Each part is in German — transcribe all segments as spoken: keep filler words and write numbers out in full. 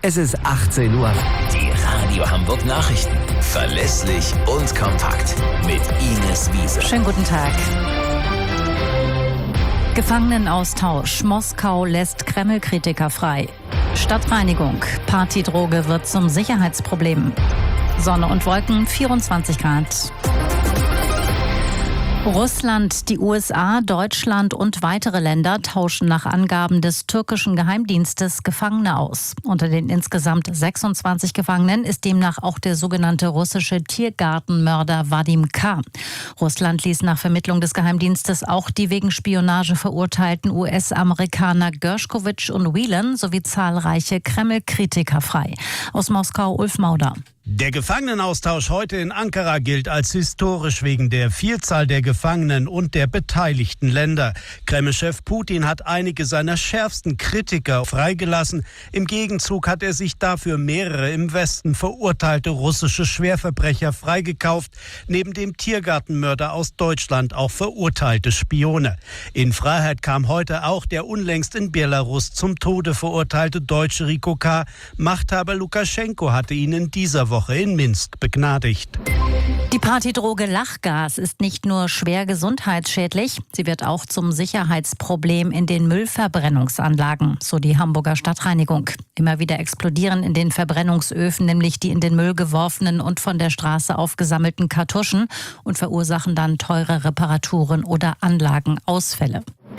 Es ist achtzehn Uhr. Die Radio Hamburg Nachrichten. Verlässlich und kompakt. Mit Ines Wiese. Schönen guten Tag. Gefangenenaustausch. Moskau lässt Kreml-Kritiker frei. Stadtreinigung. Partydroge wird zum Sicherheitsproblem. Sonne und Wolken, vierundzwanzig Grad. Russland, die U S A, Deutschland und weitere Länder tauschen nach Angaben des türkischen Geheimdienstes Gefangene aus. Unter den insgesamt sechsundzwanzig Gefangenen ist demnach auch der sogenannte russische Tiergartenmörder Wadim K. Russland ließ nach Vermittlung des Geheimdienstes auch die wegen Spionage verurteilten U S-Amerikaner Gershkovich und Whelan sowie zahlreiche Kreml-Kritiker frei. Aus Moskau Ulf Mauder. Der Gefangenenaustausch heute in Ankara gilt als historisch wegen der Vielzahl der Gefangenen und der beteiligten Länder. Kreml-Chef Putin hat einige seiner schärfsten Kritiker freigelassen. Im Gegenzug hat er sich dafür mehrere im Westen verurteilte russische Schwerverbrecher freigekauft, neben dem Tiergartenmörder aus Deutschland auch verurteilte Spione. In Freiheit kam heute auch der unlängst in Belarus zum Tode verurteilte Deutsche Rico K. Machthaber Lukaschenko hatte ihn in dieser Woche Woche in Minsk begnadigt. Die Partydroge Lachgas ist nicht nur schwer gesundheitsschädlich, sie wird auch zum Sicherheitsproblem in den Müllverbrennungsanlagen, so die Hamburger Stadtreinigung. Immer wieder explodieren in den Verbrennungsöfen nämlich die in den Müll geworfenen und von der Straße aufgesammelten Kartuschen und verursachen dann teure Reparaturen oder Anlagenausfälle.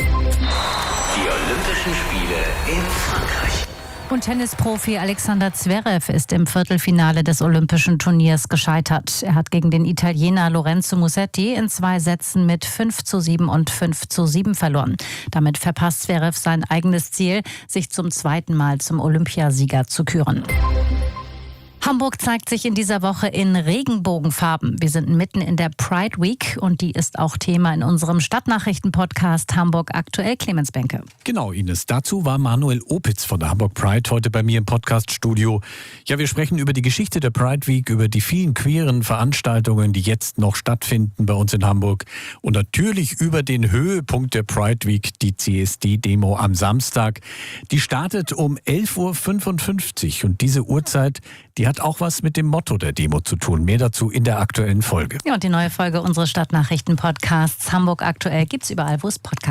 Die Olympischen Spiele in Frankreich. Und Tennisprofi Alexander Zverev ist im Viertelfinale des Olympischen Turniers gescheitert. Er hat gegen den Italiener Lorenzo Musetti in zwei Sätzen mit fünf zu sieben und fünf zu sieben verloren. Damit verpasst Zverev sein eigenes Ziel, sich zum zweiten Mal zum Olympiasieger zu küren. Hamburg zeigt sich in dieser Woche in Regenbogenfarben. Wir sind mitten in der Pride Week und die ist auch Thema in unserem Stadtnachrichten-Podcast Hamburg aktuell. Clemens Benke. Genau, Ines. Dazu war Manuel Opitz von der Hamburg Pride heute bei mir im Podcast-Studio. Ja, wir sprechen über die Geschichte der Pride Week, über die vielen queeren Veranstaltungen, die jetzt noch stattfinden bei uns in Hamburg und natürlich über den Höhepunkt der Pride Week, die C S D-Demo am Samstag. Die startet um elf Uhr fünfundfünfzig und diese Uhrzeit, die hat auch was mit dem Motto der Demo zu tun. Mehr dazu in der aktuellen Folge. Ja, und die neue Folge unseres Stadtnachrichten-Podcasts Hamburg aktuell gibt's überall, wo es Podcasts